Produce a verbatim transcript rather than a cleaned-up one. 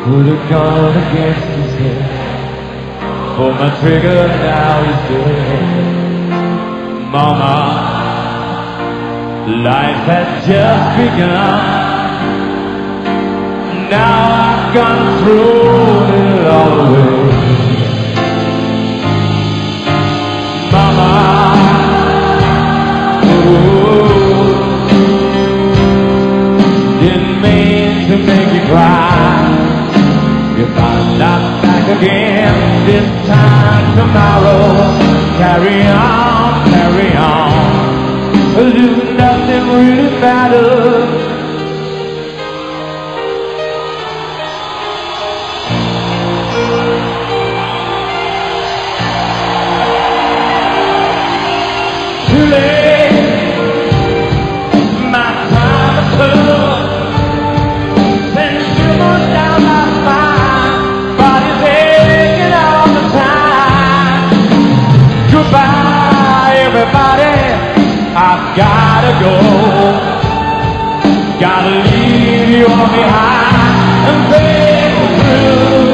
Put a gun against his head. Pull my trigger, now he's dead. Mama, life has just begun. Now I've gone through it all away. Mama, ooh, didn't mean to make you cry. If I'm not back again this time tomorrow, carry on, carry on. Do nothing really matters. Too late, my time is up. Send shivers down my spine, body's aching all the time. Goodbye, everybody, I've gotta go. Gotta leave you all behind and break through.